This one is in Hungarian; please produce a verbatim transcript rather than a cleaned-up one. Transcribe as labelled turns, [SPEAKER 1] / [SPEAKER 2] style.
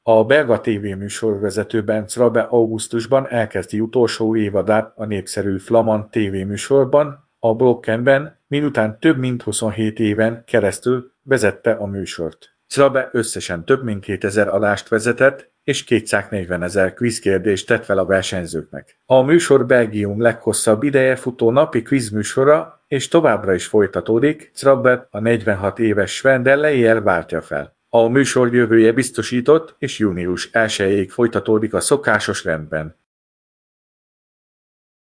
[SPEAKER 1] A belga tévéműsorvezető Bent Rabe augusztusban elkezdi utolsó évadát a népszerű flamand tévéműsorban, a Blokkenben, miután több mint huszonhét éven keresztül vezette a műsort. Rabe összesen több mint kétezer adást vezetett, és kétszáznegyvenezer kvízkérdést tett fel a versenyzőknek. A műsor Belgium leghosszabb ideje futó napi kvízműsora, és továbbra is folytatódik, Rabe a negyvenhat éves Sven váltja fel. A műsor jövője biztosított, és június elsejéig folytatódik a szokásos rendben.